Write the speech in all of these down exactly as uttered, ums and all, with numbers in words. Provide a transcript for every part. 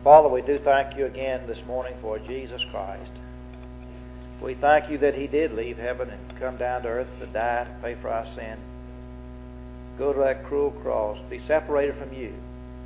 Father, we do thank you again this morning for Jesus Christ. We thank you that He did leave heaven and come down to earth to die, to pay for our sin, go to that cruel cross, be separated from you,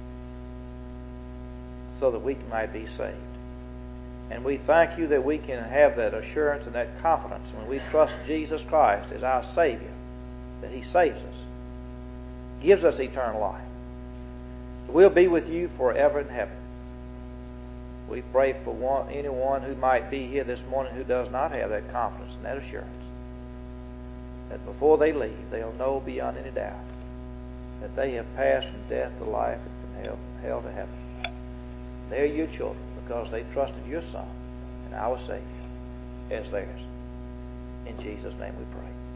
so that we might be saved. And we thank you that we can have that assurance and that confidence when we trust Jesus Christ as our Savior, that He saves us, gives us eternal life. We'll be with you forever in heaven. We pray for one, anyone who might be here this morning who does not have that confidence and that assurance, that before they leave, they'll know beyond any doubt that they have passed from death to life and from hell, hell to heaven. They're your children because they trusted your Son and our Savior as theirs. In Jesus' name we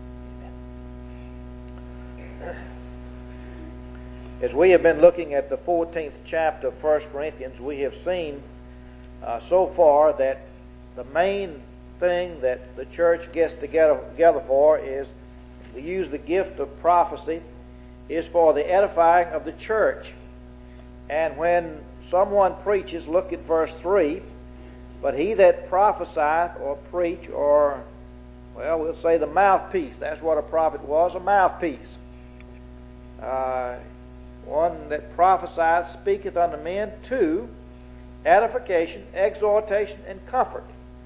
pray. Amen. As we have been looking at the fourteenth chapter of First Corinthians, we have seen uh, so far that the main thing that the church gets together, together for is, we use the gift of prophecy, is for the edifying of the church. And when someone preaches, look at verse three, but he that prophesieth or preach or, well, we'll say the mouthpiece. That's what a prophet was, a mouthpiece. Uh, one that prophesieth speaketh unto men to edification, exhortation, and comfort.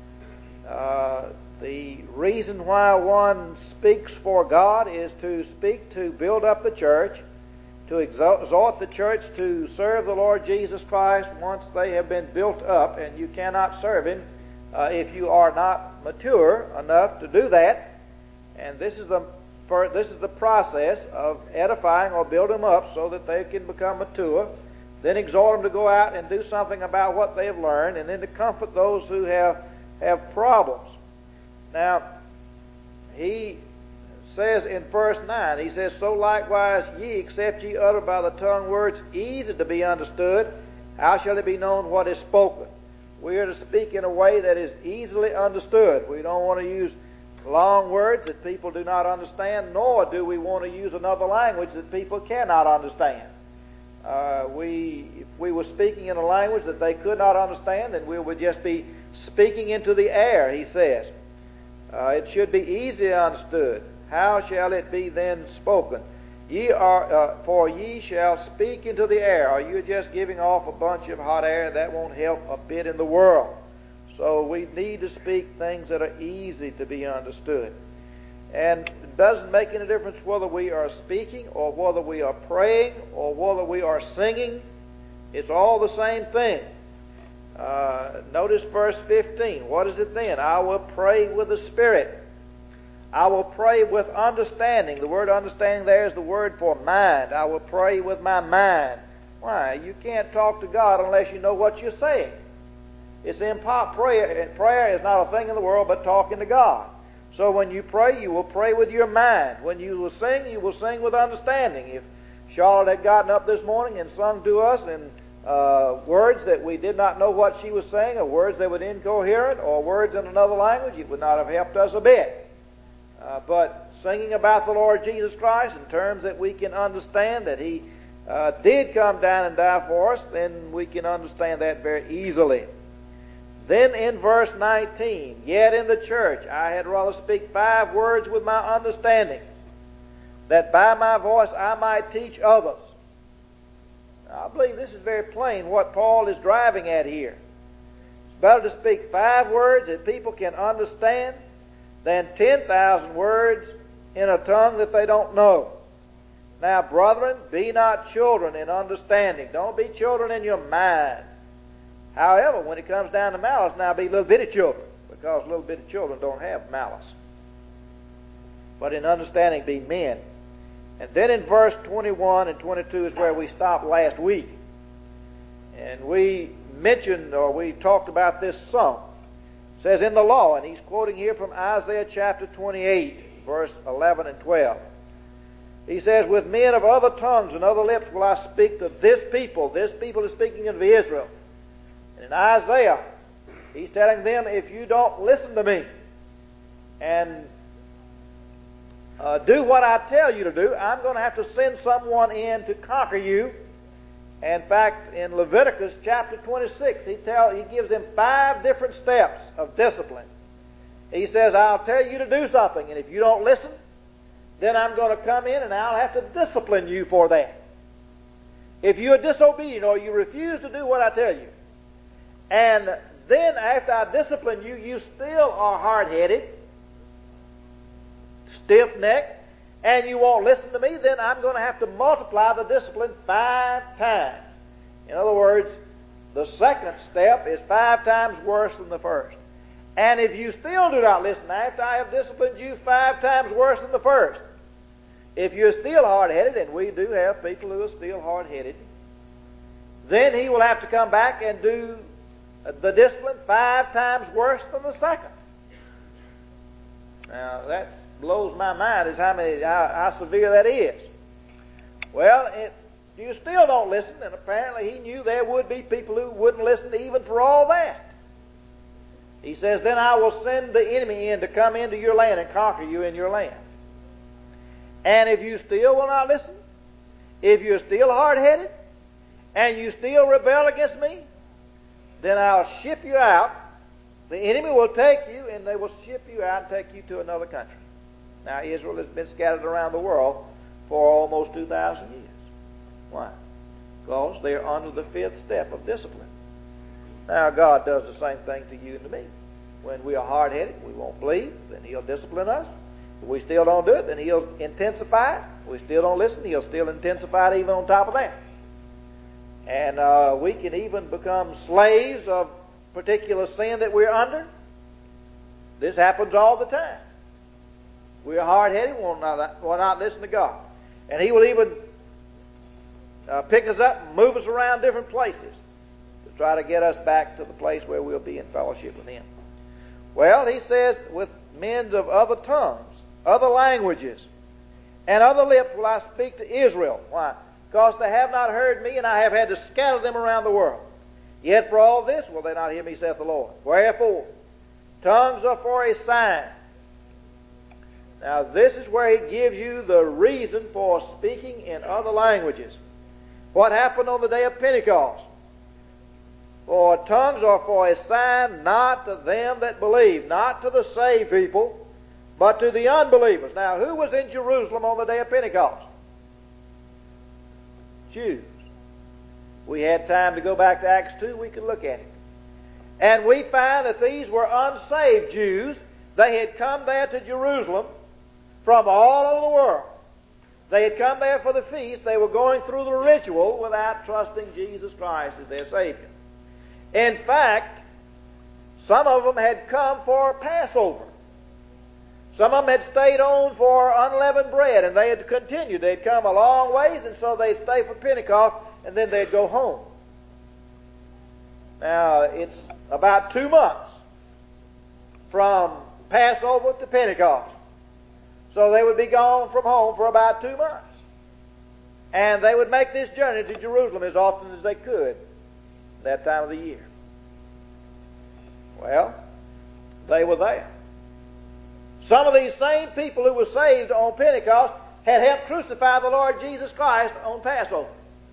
Uh, the reason why one speaks for God is to speak to build up the church, to exhort the church to serve the Lord Jesus Christ once they have been built up, and you cannot serve Him uh, if you are not mature enough to do that. And this is the for, this is the process of edifying or building them up so that they can become mature. Then exhort them to go out and do something about what they have learned, and then to comfort those who have have problems. Now, he says in verse nine, he says, So likewise ye, except ye utter by the tongue words easy to be understood, how shall it be known what is spoken? We are to speak in a way that is easily understood. We don't want to use long words that people do not understand, nor do we want to use another language that people cannot understand. Uh, we, if we were speaking in a language that they could not understand, then we would just be speaking into the air, he says. Uh, it should be easily understood. How shall it be then spoken? Ye are, uh, for ye shall speak into the air. Are you just giving off a bunch of hot air? That won't help a bit in the world. So we need to speak things that are easy to be understood. And it doesn't make any difference whether we are speaking or whether we are praying or whether we are singing. It's all the same thing. Uh, notice verse fifteen. What is it then? I will pray with the Spirit. I will pray with understanding. The word understanding there is the word for mind. I will pray with my mind. Why? You can't talk to God unless you know what you're saying. It's impo- prayer. Prayer is not a thing in the world but talking to God. So when you pray, you will pray with your mind. When you will sing, you will sing with understanding. If Charlotte had gotten up this morning and sung to us in uh, words that we did not know what she was saying, or words that were incoherent, or words in another language, it would not have helped us a bit. Uh, but singing about the Lord Jesus Christ in terms that we can understand that He uh, did come down and die for us, then we can understand that very easily. Then in verse nineteen, yet in the church I had rather speak five words with my understanding, that by my voice I might teach others. Now, I believe this is very plain what Paul is driving at here. It's better to speak five words that people can understand than ten thousand words in a tongue that they don't know. Now, brethren, be not children in understanding. Don't be children in your mind. However, when it comes down to malice, now be little bitty children, because little bitty children don't have malice. But in understanding, be men. And then in verse twenty-one and twenty-two is where we stopped last week. And we mentioned, or we talked about this some. It says in the law, and he's quoting here from Isaiah chapter twenty-eight, verse eleven and twelve. He says, with men of other tongues and other lips will I speak to this people. This people is speaking of Israel. And in Isaiah, he's telling them, if you don't listen to me and uh, do what I tell you to do, I'm going to have to send someone in to conquer you In fact, in Leviticus chapter twenty-six, he tell he gives them five different steps of discipline. He says, I'll tell you to do something, and if you don't listen, then I'm going to come in and I'll have to discipline you for that. If you're disobedient or you refuse to do what I tell you, and then after I discipline you, you still are hard-headed, stiff-necked, and you won't listen to me, then I'm going to have to multiply the discipline five times. In other words, the second step is five times worse than the first. And if you still do not listen after I have disciplined you five times worse than the first, if you're still hard-headed, and we do have people who are still hard-headed, then he will have to come back and do the discipline five times worse than the second. Now, that blows my mind is how many, how, how severe that is. Well, if you still don't listen, and apparently he knew there would be people who wouldn't listen even for all that. He says, then I will send the enemy in to come into your land and conquer you in your land. And if you still will not listen, if you're still hard-headed, and you still rebel against me, then I'll ship you out. The enemy will take you, and they will ship you out and take you to another country. Now, Israel has been scattered around the world for almost two thousand years. Why? Because they're under the fifth step of discipline. Now, God does the same thing to you and to me. When we are hard-headed, we won't believe, then He'll discipline us. If we still don't do it, then He'll intensify it. If we still don't listen, He'll still intensify it even on top of that. And uh, we can even become slaves of particular sin that we're under. This happens all the time. We're hard-headed, we'll not, we'll not listen to God. And He will even uh, pick us up and move us around different places to try to get us back to the place where we'll be in fellowship with Him. Well, He says, with men of other tongues, other languages, and other lips will I speak to Israel. Why? Because they have not heard me, and I have had to scatter them around the world. Yet for all this will they not hear me, saith the Lord. Wherefore, tongues are for a sign. Now this is where He gives you the reason for speaking in other languages. What happened on the day of Pentecost? For tongues are for a sign, not to them that believe, not to the saved people, but to the unbelievers. Now, who was in Jerusalem on the day of Pentecost? Jews. We had time to go back to Acts two, we could look at it. And we find that these were unsaved Jews. They had come there to Jerusalem from all over the world. They had come there for the feast. They were going through the ritual without trusting Jesus Christ as their Savior. In fact, some of them had come for Passover. Some of them had stayed on for unleavened bread, and they had continued. They'd come a long ways, and so they'd stay for Pentecost, and then they'd go home. Now, it's about two months from Passover to Pentecost. So they would be gone from home for about two months. And they would make this journey to Jerusalem as often as they could that time of the year. Well, they were there. Some of these same people who were saved on Pentecost had helped crucify the Lord Jesus Christ on Passover.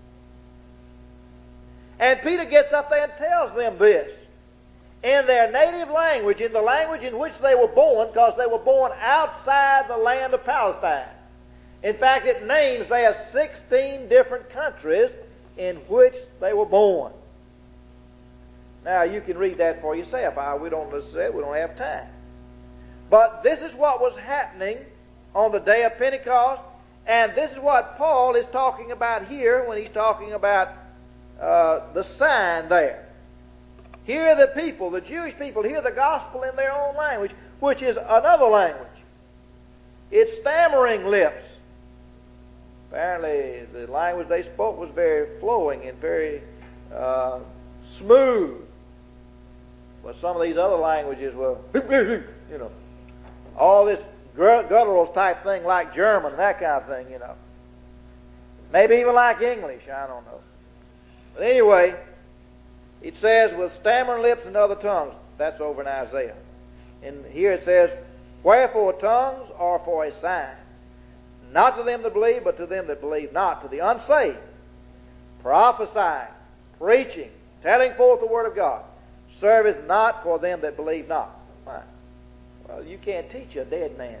And Peter gets up there and tells them this in their native language, in the language in which they were born, because they were born outside the land of Palestine. In fact, it names there sixteen different countries in which they were born. Now, you can read that for yourself. I, we don't necessarily, we don't have time. But this is what was happening on the day of Pentecost, and this is what Paul is talking about here when he's talking about uh, the sign there. Hear the people, the Jewish people, hear the gospel in their own language, which is another language. It's stammering lips. Apparently, the language they spoke was very flowing and very uh, smooth. But some of these other languages were, you know, all this guttural type thing like German, that kind of thing, you know. Maybe even like English, I don't know. But anyway, it says, with stammering lips and other tongues. That's over in Isaiah. And here it says, wherefore tongues are for a sign, not to them that believe, but to them that believe not, to the unsaved. prophesying, preaching, telling forth the word of God, serveth not for them that believe not. Why? Well, you can't teach a dead man.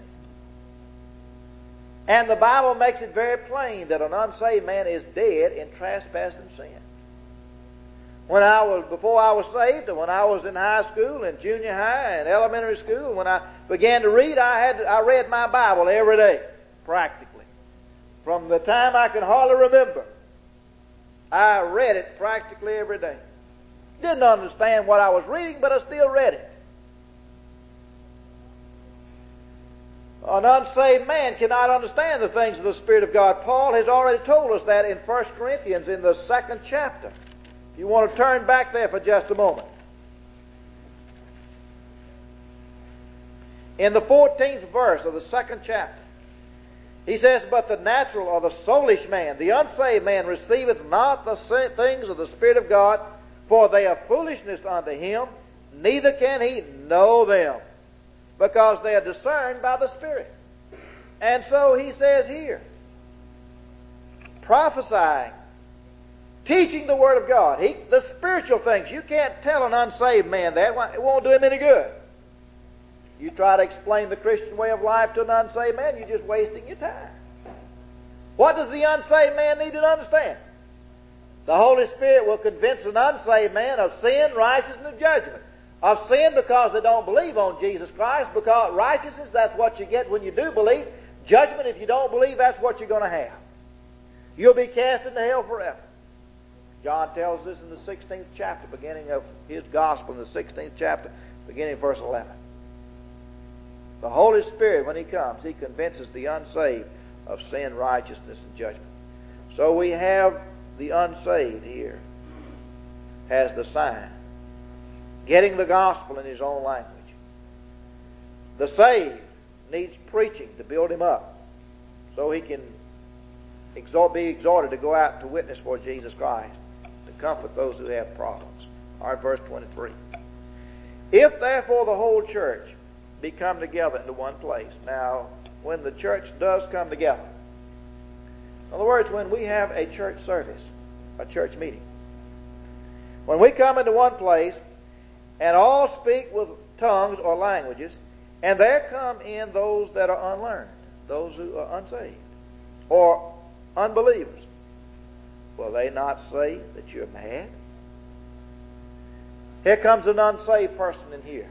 And the Bible makes it very plain that an unsaved man is dead in trespass and sin. When I was, before I was saved, and when I was in high school and junior high and elementary school, when I began to read, I had I read my Bible every day, practically. From the time I can hardly remember, I read it practically every day. Didn't understand what I was reading, but I still read it. An unsaved man cannot understand the things of the Spirit of God. Paul has already told us that in First Corinthians in the second chapter. If you want to turn back there for just a moment. In the fourteenth verse of the second chapter, he says, But the natural or the soulish man, the unsaved man, receiveth not the things of the Spirit of God, for they are foolishness unto him, neither can he know them, because they are discerned by the Spirit. And so he says here, prophesying, teaching the Word of God, he, the spiritual things, you can't tell an unsaved man that. It won't do him any good. You try to explain the Christian way of life to an unsaved man, you're just wasting your time. What does the unsaved man need to understand? The Holy Spirit will convince an unsaved man of sin, righteousness, and judgment. Of sin because they don't believe on Jesus Christ, because righteousness, that's what you get when you do believe. Judgment, if you don't believe, that's what you're going to have. You'll be cast into hell forever. John tells us in the sixteenth chapter, beginning of his gospel in the sixteenth chapter, beginning of verse eleven. The Holy Spirit, when He comes, He convinces the unsaved of sin, righteousness, and judgment. So we have the unsaved here as the sign, getting the gospel in his own language. The saved needs preaching to build him up so he can exhort, be exhorted to go out to witness for Jesus Christ, to comfort those who have problems. All right, verse twenty-three. If therefore the whole church be come together into one place. Now, when the church does come together, in other words, when we have a church service, a church meeting, when we come into one place and all speak with tongues or languages, and there come in those that are unlearned, those who are unsaved, or unbelievers, will they not say that you're mad? Here comes an unsaved person in here.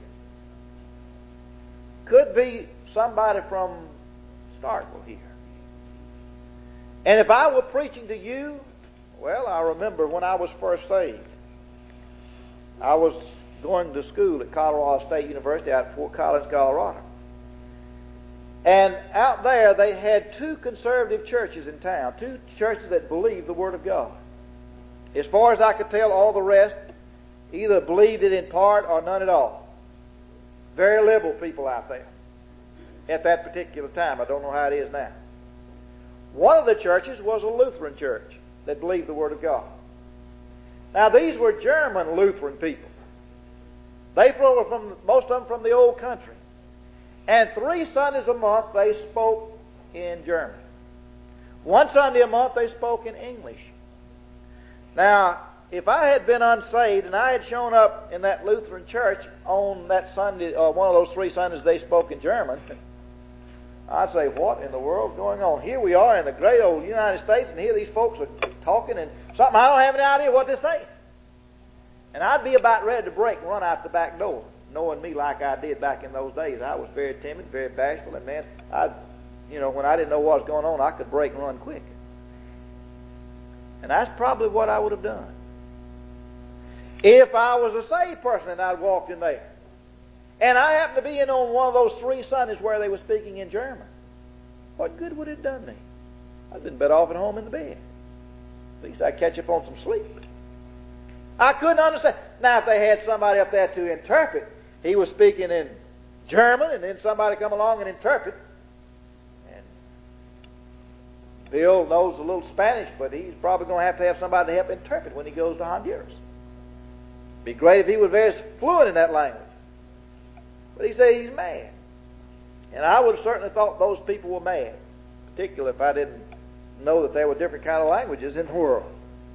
Could be somebody from Starkville here. And if I were preaching to you, well, I remember when I was first saved, I was going to school at Colorado State University out at Fort Collins, Colorado. And out there they had two conservative churches in town, two churches that believed the Word of God. As far as I could tell, all the rest either believed it in part or none at all. Very liberal people out there at that particular time. I don't know how it is now. One of the churches was a Lutheran church that believed the Word of God. Now these were German Lutheran people. They were from, most of them from the old country. And three Sundays a month they spoke in German. One Sunday a month they spoke in English. Now, if I had been unsaved and I had shown up in that Lutheran church on that Sunday, or one of those three Sundays they spoke in German, I'd say, what in the world's going on? Here we are in the great old United States, and here these folks are talking and something I don't have any idea what they're saying. And I'd be about ready to break and run out the back door. Knowing me like I did back in those days, I was very timid, very bashful, and man, I, you know, when I didn't know what was going on, I could break and run quick. And that's probably what I would have done if I was a saved person and I'd walked in there. And I happened to be in on one of those three Sundays where they were speaking in German. What good would it have done me? I'd been better off at home in the bed. At least I'd catch up on some sleep. I couldn't understand. Now, if they had somebody up there to interpret, he was speaking in German, and then somebody come along and interpret. And Bill knows a little Spanish, but he's probably going to have to have somebody to help interpret when he goes to Honduras. It'd be great if he was very fluent in that language. But he said he's mad. And I would have certainly thought those people were mad, particularly if I didn't know that there were different kind of languages in the world.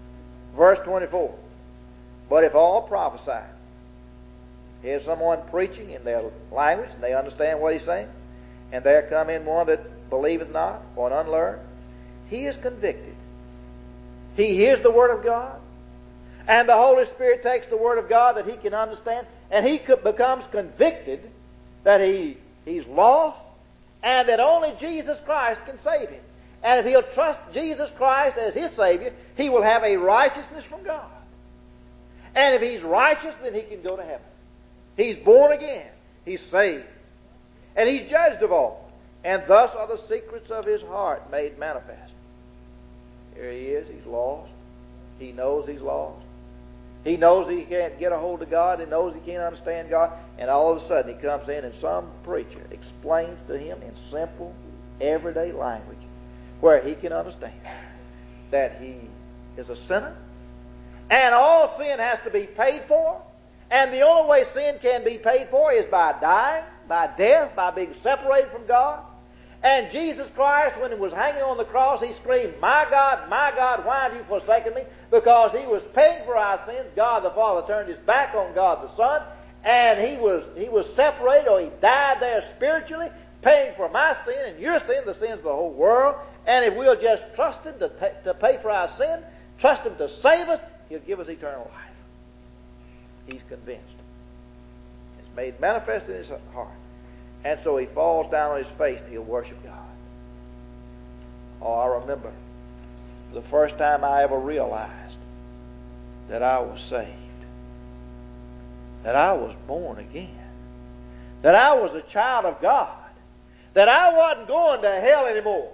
Verse twenty-four. But if all prophesy, here's someone preaching in their language, and they understand what he's saying, and there come in one that believeth not, or an unlearned, he is convicted. He hears the Word of God, and the Holy Spirit takes the Word of God that he can understand, and he becomes convicted that he, he's lost, and that only Jesus Christ can save him. And if he'll trust Jesus Christ as his Savior, he will have a righteousness from God. And if he's righteous, then he can go to heaven. He's born again. He's saved. And he's judged of all. And thus are the secrets of his heart made manifest. Here he is. He's lost. He knows he's lost. He knows he can't get a hold of God. He knows he can't understand God. And all of a sudden he comes in and some preacher explains to him in simple, everyday language where he can understand that he is a sinner. And all sin has to be paid for. And the only way sin can be paid for is by dying, by death, by being separated from God. And Jesus Christ, when he was hanging on the cross, he screamed, "My God, my God, why have you forsaken me?" Because he was paying for our sins. God the Father turned his back on God the Son. And he was, he was separated, or he died there spiritually, paying for my sin and your sin, the sins of the whole world. And if we'll just trust him to, t- to pay for our sin, trust him to save us, he'll give us eternal life. He's convinced. It's made manifest in his heart. And so he falls down on his face and he'll worship God. Oh, I remember the first time I ever realized that I was saved. That I was born again. That I was a child of God. That I wasn't going to hell anymore.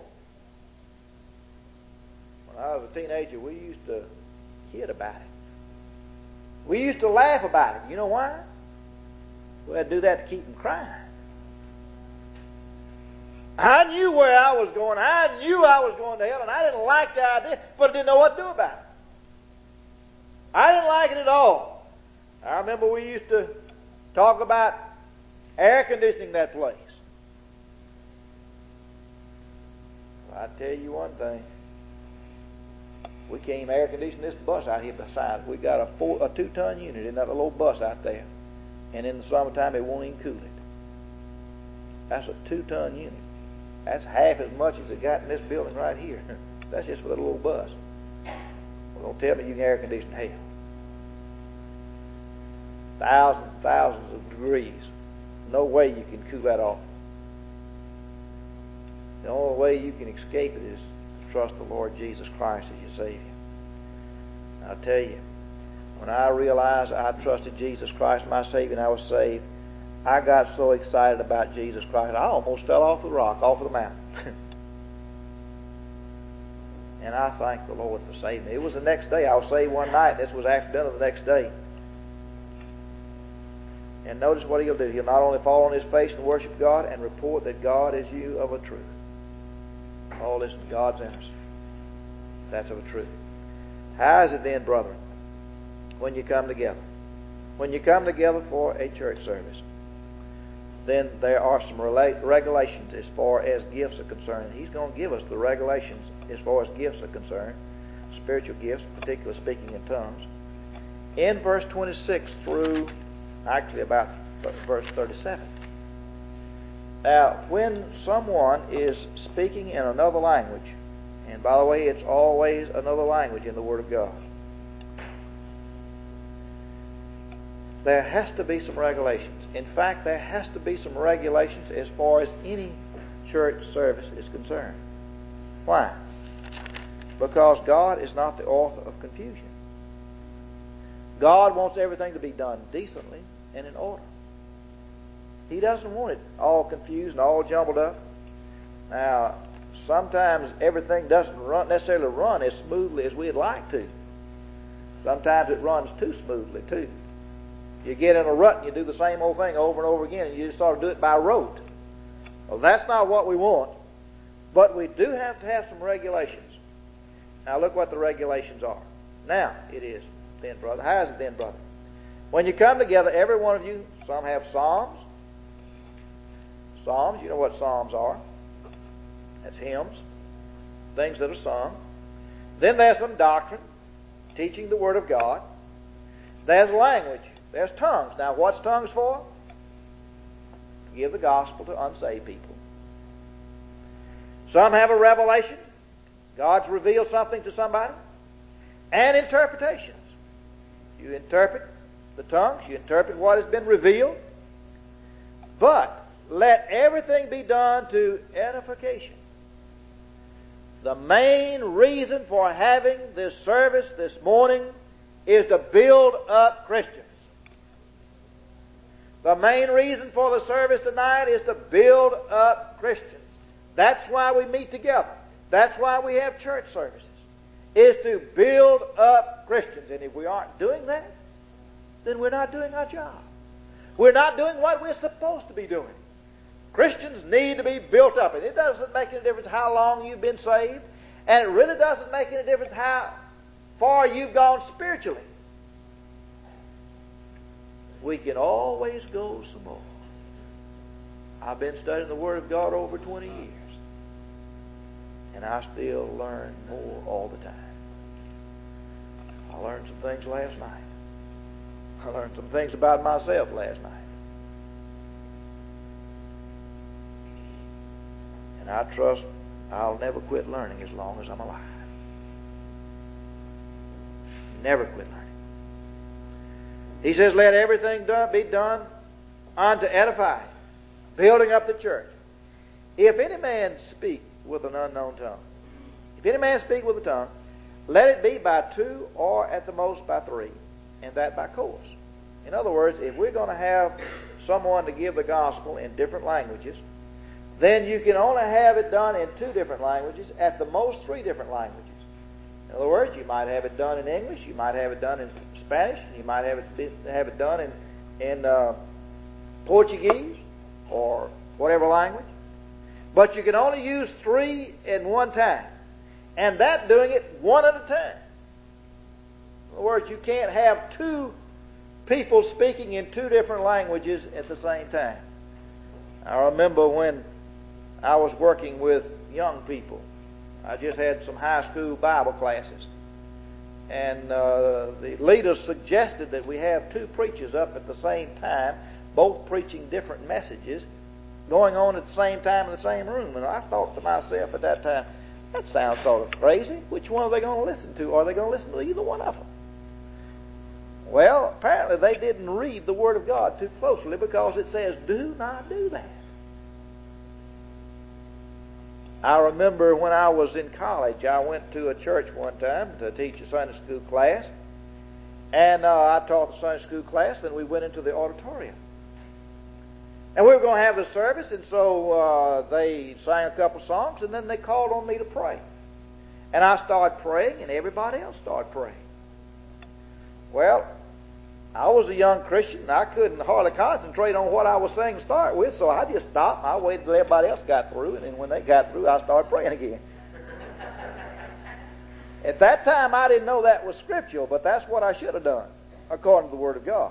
When I was a teenager, we used to kid about it. We used to laugh about it. You know why? We had to do that to keep them crying. I knew where I was going. I knew I was going to hell, and I didn't like the idea, but I didn't know what to do about it. I didn't like it at all. I remember we used to talk about air conditioning that place. Well, I tell you one thing. We can't even air condition this bus out here beside us. We got a four, a two-ton unit in that little bus out there. And in the summertime, it won't even cool it. That's a two-ton unit. That's half as much as it got in this building right here. That's just for the little bus. Well, don't tell me you can air condition hell. Thousands and thousands of degrees. No way you can cool that off. The only way you can escape it is to trust the Lord Jesus Christ as your Savior. I'll tell you, when I realized I trusted Jesus Christ, my Savior, and I was saved, I got so excited about Jesus Christ, I almost fell off the rock, off of the mountain. And I thank the Lord for saving me. It was the next day. I was saved one night. This was after dinner the next day. And notice what he'll do. He'll not only fall on his face and worship God and report that God is you of a truth. Oh, listen, God's in us. That's of a truth. How is it then, brethren, when you come together? When you come together for a church service, then there are some regulations as far as gifts are concerned. He's going to give us the regulations as far as gifts are concerned, spiritual gifts, particularly speaking in tongues. In verse twenty-six through, actually about verse thirty-seven. Now, when someone is speaking in another language, and by the way, it's always another language in the Word of God, there has to be some regulations. In fact, there has to be some regulations as far as any church service is concerned. Why? Because God is not the author of confusion. God wants everything to be done decently and in order. He doesn't want it all confused and all jumbled up. Now, sometimes everything doesn't run, necessarily run as smoothly as we'd like to. Sometimes it runs too smoothly, too. You get in a rut and you do the same old thing over and over again, and you just sort of do it by rote. Well, that's not what we want. But we do have to have some regulations. Now, look what the regulations are. Now, it is then, brother. How is it then, brother? When you come together, every one of you, some have psalms. Psalms, you know what psalms are. That's hymns, things that are sung. Then there's some doctrine. teaching the Word of God. There's language. There's tongues. Now, what's tongues for? To give the gospel to unsaved people. Some have a revelation. God's revealed something to somebody. And interpretations. You interpret the tongues. You interpret what has been revealed. But let everything be done to edification. The main reason for having this service this morning is to build up Christians. The main reason for the service tonight is to build up Christians. That's why we meet together. That's why we have church services. Is to build up Christians. And if we aren't doing that, then we're not doing our job. We're not doing what we're supposed to be doing. Christians need to be built up. And it doesn't make any difference how long you've been saved. And it really doesn't make any difference how far you've gone spiritually. We can always go some more. I've been studying the Word of God over twenty years. And I still learn more all the time. I learned some things last night. I learned some things about myself last night. And I trust I'll never quit learning as long as I'm alive. Never quit learning. He says, let everything done, be done unto edifying, building up the church. If any man speak with an unknown tongue, if any man speak with a tongue, let it be by two or at the most by three, and that by course. In other words, if we're going to have someone to give the gospel in different languages, then you can only have it done in two different languages, at the most three different languages. In other words, you might have it done in English, you might have it done in Spanish, you might have it have it done in in uh, Portuguese or whatever language. But you can only use three in one time, and that doing it one at a time. In other words, you can't have two people speaking in two different languages at the same time. I remember when I was working with young people. I just had some high school Bible classes. And uh, the leaders suggested that we have two preachers up at the same time, both preaching different messages, going on at the same time in the same room. And I thought to myself at that time, that sounds sort of crazy. Which one are they going to listen to? Are they going to listen to either one of them? Well, apparently they didn't read the Word of God too closely, because it says, do not do that. I remember when I was in college, I went to a church one time to teach a Sunday school class. And uh, I taught the Sunday school class, then we went into the auditorium. And we were going to have the service, and so uh, they sang a couple songs, and then they called on me to pray. And I started praying, and everybody else started praying. Well, I was a young Christian, and I couldn't hardly concentrate on what I was saying to start with, so I just stopped, and I waited till everybody else got through, and then when they got through, I started praying again. At that time, I didn't know that was scriptural, but that's what I should have done, according to the Word of God.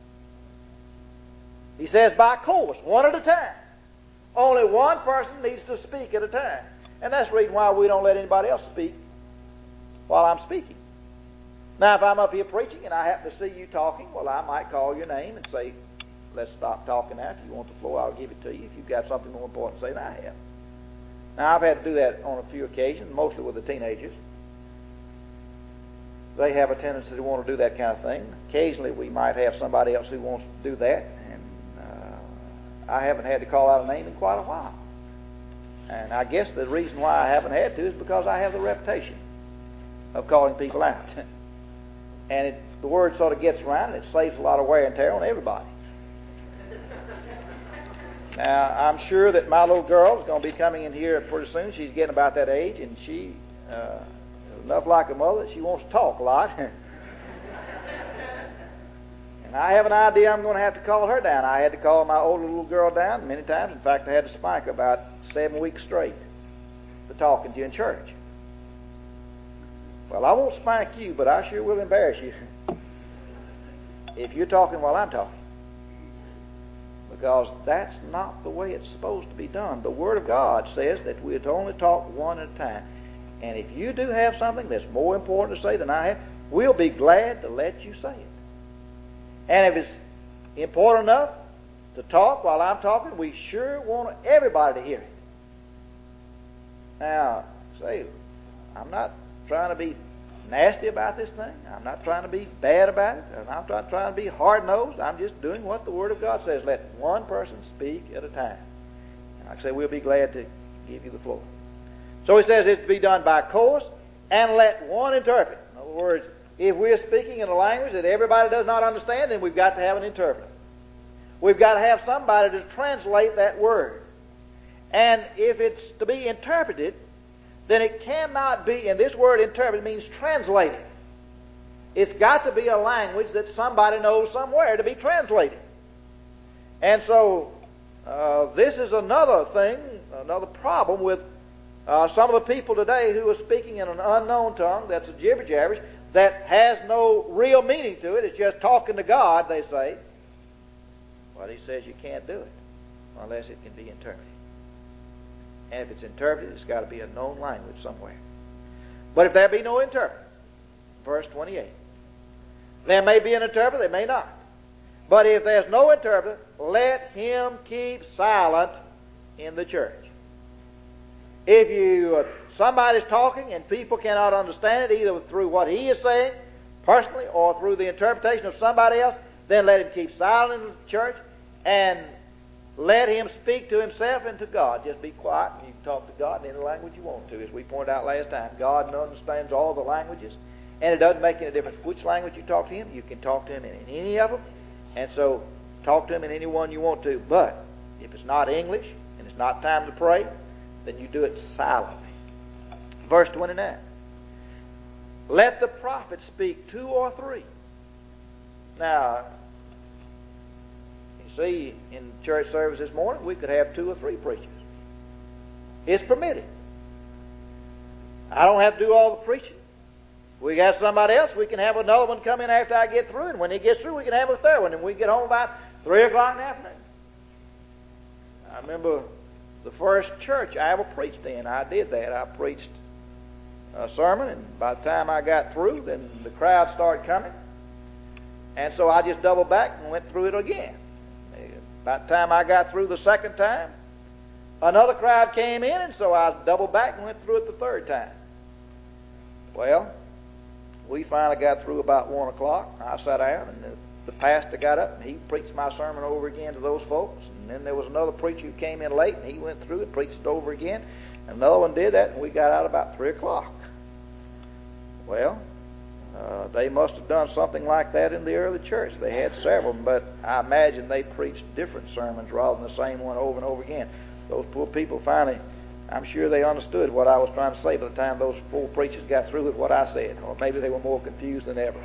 He says, by course, one at a time. Only one person needs to speak at a time. And that's the reason why we don't let anybody else speak while I'm speaking. Now, if I'm up here preaching and I happen to see you talking, well, I might call your name and say, let's stop talking now. If you want the floor, I'll give it to you. If you've got something more important to say than I have. Now, I've had to do that on a few occasions, mostly with the teenagers. They have a tendency to want to do that kind of thing. Occasionally, we might have somebody else who wants to do that, and uh, I haven't had to call out a name in quite a while. And I guess the reason why I haven't had to is because I have the reputation of calling people out. And it, the word sort of gets around, and it saves a lot of wear and tear on everybody. Now, I'm sure that my little girl is going to be coming in here pretty soon. She's getting about that age, and she uh, is enough like her mother that she wants to talk a lot. And I have an idea I'm going to have to call her down. I had to call my older little girl down many times. In fact, I had to spank her about seven weeks straight for talking to you in church. Well, I won't spank you, but I sure will embarrass you if you're talking while I'm talking. Because that's not the way it's supposed to be done. The Word of God says that we're to only talk one at a time. And if you do have something that's more important to say than I have, we'll be glad to let you say it. And if it's important enough to talk while I'm talking, we sure want everybody to hear it. Now, say, I'm not trying to be nasty about this thing. I'm not trying to be bad about it. I'm not trying to be hard-nosed. I'm just doing what the Word of God says. Let one person speak at a time. And like I say, we'll be glad to give you the floor. So he says it's to be done by course, and let one interpret. In other words, if we're speaking in a language that everybody does not understand, then we've got to have an interpreter. We've got to have somebody to translate that word. And if it's to be interpreted, then it cannot be, and this word interpret means translated. It's got to be a language that somebody knows somewhere to be translated. And so, uh, this is another thing, another problem with uh, some of the people today who are speaking in an unknown tongue, that's a jibber jabberish, that has no real meaning to it. It's just talking to God, they say. Well, he says you can't do it unless it can be interpreted. And if it's interpreted, it's got to be a known language somewhere. But if there be no interpreter, verse twenty-eight, there may be an interpreter, there may not. But if there's no interpreter, let him keep silent in the church. If you uh, somebody's talking and people cannot understand it, either through what he is saying personally or through the interpretation of somebody else, then let him keep silent in the church and let him speak to himself and to God. Just be quiet and you can talk to God in any language you want to. As we pointed out last time, God understands all the languages, and it doesn't make any difference which language you talk to him. You can talk to him in any of them, and so talk to him in any one you want to. But if it's not English and it's not time to pray, then you do it silently. Verse twenty-nine. Let the prophet speak two or three. Now, you see, in church service this morning, we could have two or three preachers. It's permitted. I don't have to do all the preaching. We got somebody else, we can have another one come in after I get through, and when he gets through, we can have a third one, and we get home about three o'clock in the afternoon. I remember the first church I ever preached in, I did that. I preached a sermon, and by the time I got through, then the crowd started coming. And so I just doubled back and went through it again. By the time I got through the second time, another crowd came in, and so I doubled back and went through it the third time. Well, we finally got through about one o'clock. I sat down, and the, the pastor got up, and he preached my sermon over again to those folks. And then there was another preacher who came in late, and he went through it, preached it over again. And another one did that, and we got out about three o'clock. Well, uh, they must have done something like that in the early church. They had several, but I imagine they preached different sermons rather than the same one over and over again. Those poor people finally, I'm sure they understood what I was trying to say by the time those four preachers got through with what I said. Or maybe they were more confused than ever.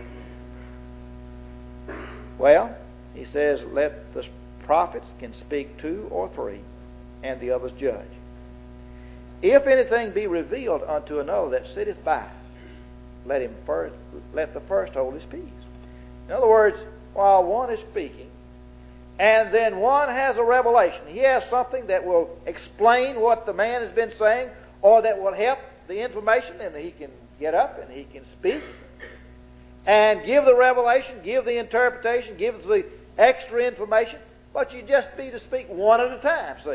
Well, he says, let the prophets can speak two or three, and the others judge. If anything be revealed unto another that sitteth by, let him first, let the first hold his peace. In other words, while one is speaking, and then one has a revelation, he has something that will explain what the man has been saying, or that will help the information, and he can get up and he can speak and give the revelation, give the interpretation, give the extra information, but you just be to speak one at a time, see.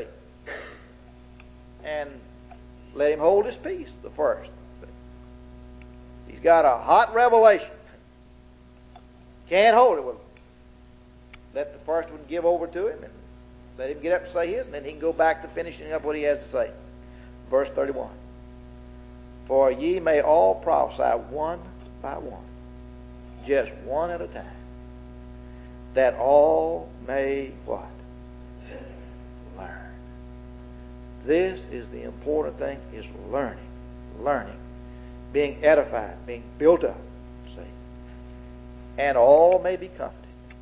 And let him hold his peace, the first. He's got a hot revelation. Can't hold it with him. Let the first one give over to him and let him get up and say his, and then he can go back to finishing up what he has to say. Verse thirty-one. For ye may all prophesy one by one, just one at a time, that all may what? Learn. This is the important thing, is learning. Learning. Being edified, being built up, see. And all may be comforted.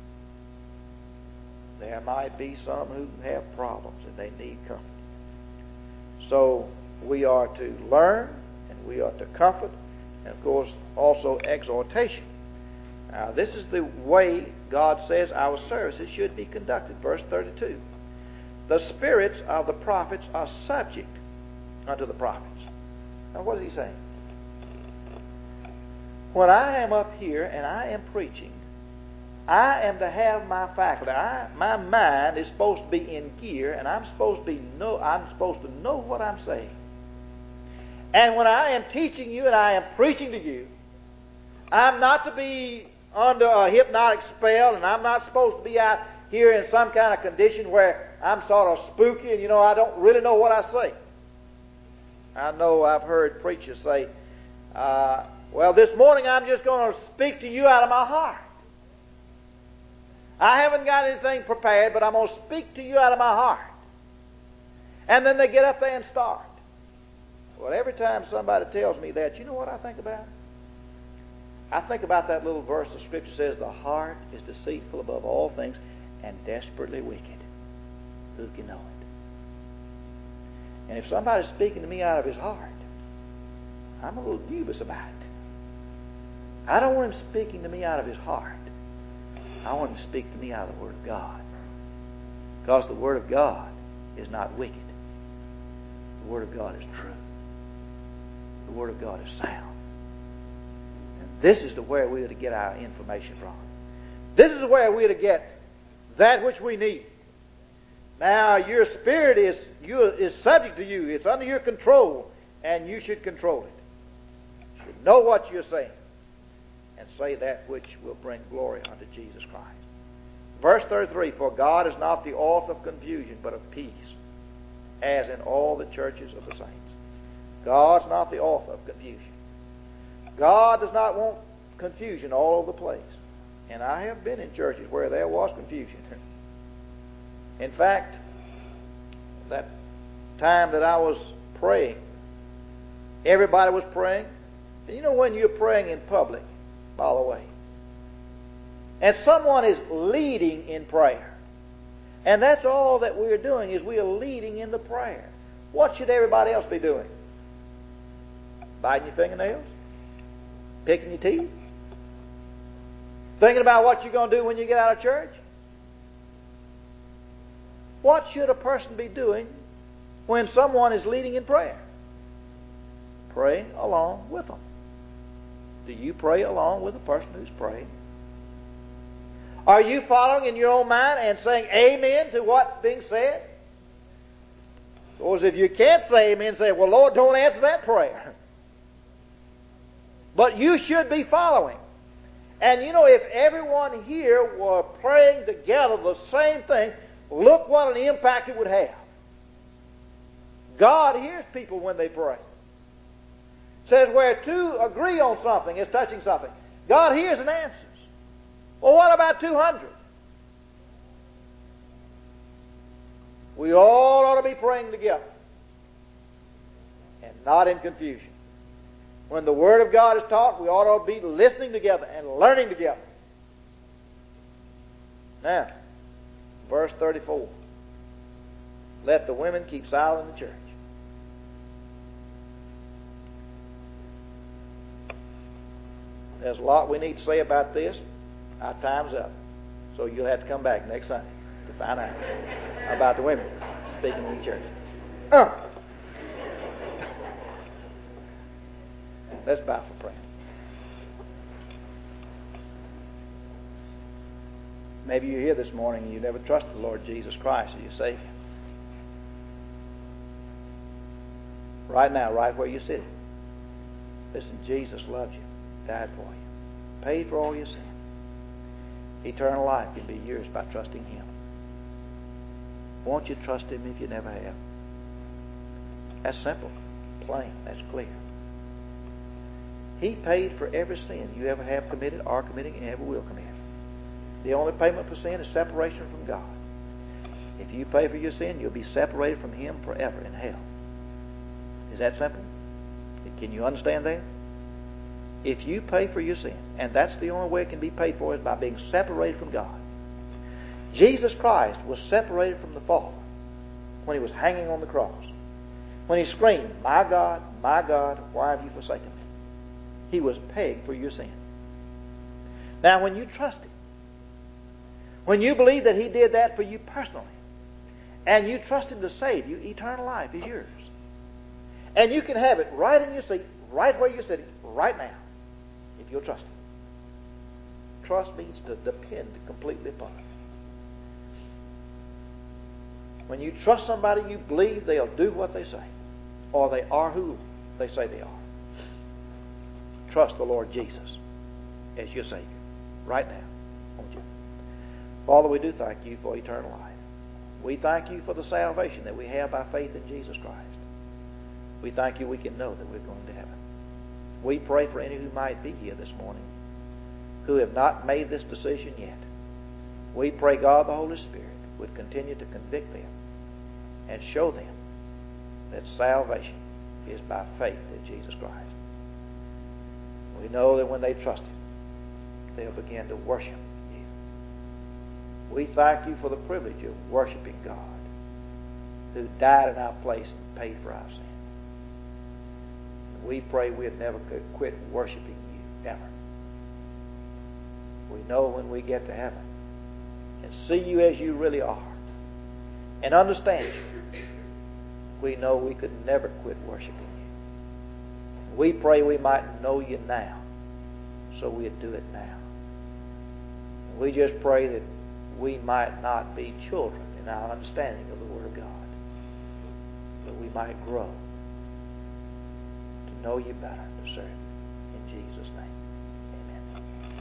There might be some who have problems and they need comfort. So we are to learn and we are to comfort, and of course also exhortation. Now this is the way God says our services should be conducted. Verse thirty-two. The spirits of the prophets are subject unto the prophets. Now what is he saying? when I am up here and I am preaching, I am to have my faculty. I, my mind is supposed to be in gear, and I'm supposed to be know. I'm supposed to know what I'm saying. And when I am teaching you and I am preaching to you, I'm not to be under a hypnotic spell, and I'm not supposed to be out here in some kind of condition where I'm sort of spooky and, you know, I don't really know what I say. I know I've heard preachers say, uh, well, this morning I'm just going to speak to you out of my heart. I haven't got anything prepared, but I'm going to speak to you out of my heart. And then they get up there and start. Well, every time somebody tells me that, you know what I think about? I think about that little verse of Scripture says, the heart is deceitful above all things and desperately wicked. Who can know it? And if somebody's speaking to me out of his heart, I'm a little dubious about it. I don't want him speaking to me out of his heart. I want him to speak to me out of the Word of God. Because the Word of God is not wicked. The Word of God is true. The Word of God is sound. And this is the where we are to get our information from. This is where we are to get that which we need. Now, your spirit is, you, is subject to you. It's under your control, and you should control it. You should know what you're saying and say that which will bring glory unto Jesus Christ. Verse thirty-three, for God is not the author of confusion, but of peace, as in all the churches of the saints. God's not the author of confusion. God does not want confusion all over the place. And I have been in churches where there was confusion. In fact, that time that I was praying, everybody was praying. And you know when you're praying in public, by the way, and someone is leading in prayer, and that's all that we're doing is we are leading in the prayer. What should everybody else be doing? Biting your fingernails? Picking your teeth? Thinking about what you're going to do when you get out of church? What should a person be doing when someone is leading in prayer? Praying along with them. Do you pray along with the person who's praying? Are you following in your own mind and saying amen to what's being said? Because if you can't say amen, say, well, Lord, don't answer that prayer. But you should be following. And you know, if everyone here were praying together the same thing, look what an impact it would have. God hears people when they pray. It says where two agree on something, is touching something, God hears and answers. Well, what about two hundred? We all ought to be praying together and not in confusion. When the Word of God is taught, we ought to be listening together and learning together. Now, verse thirty-four. Let the women keep silent in the church. There's a lot we need to say about this. Our time's up. So you'll have to come back next Sunday to find out about the women speaking in the church. Uh. Let's bow for prayer. Maybe you're here this morning and you never trusted the Lord Jesus Christ as your Savior. Right now, right where you're sitting. Listen, Jesus loves you, died for you, paid for all your sin. Eternal life can be yours by trusting Him. Won't you trust Him if you never have? That's simple, plain, that's clear. He paid for every sin you ever have committed, are committing, and ever will commit. The only payment for sin is separation from God. If you pay for your sin, you'll be separated from Him forever in hell. Is that simple? Can you understand that? If you pay for your sin, and that's the only way it can be paid for is by being separated from God. Jesus Christ was separated from the Father when He was hanging on the cross. When He screamed, "My God, my God, why have you forsaken me?" He was paying for your sin. Now, when you trust Him, when you believe that He did that for you personally, and you trust Him to save you, eternal life is yours. And you can have it right in your seat, right where you're sitting, right now. if you'll trust Him. Trust means to depend completely upon Him. When you trust somebody, you believe they'll do what they say, or they are who they say they are. Trust the Lord Jesus as your Savior right now, won't you? Father, we do thank You for eternal life. We thank You for the salvation that we have by faith in Jesus Christ. We thank You we can know that we're going to heaven. We pray for any who might be here this morning who have not made this decision yet. We pray, God, the Holy Spirit would continue to convict them and show them that salvation is by faith in Jesus Christ. We know that when they trust Him, they'll begin to worship You. We thank You for the privilege of worshiping God, who died in our place and paid for our sin. We pray we'd never quit worshiping You ever. We know when we get to heaven and see You as You really are and understand You, we know we could never quit worshiping You. We pray we might know You now, so we'd do it now. And we just pray that we might not be children in our understanding of the Word of God, but we might grow to know You better, to serve You. In Jesus' name.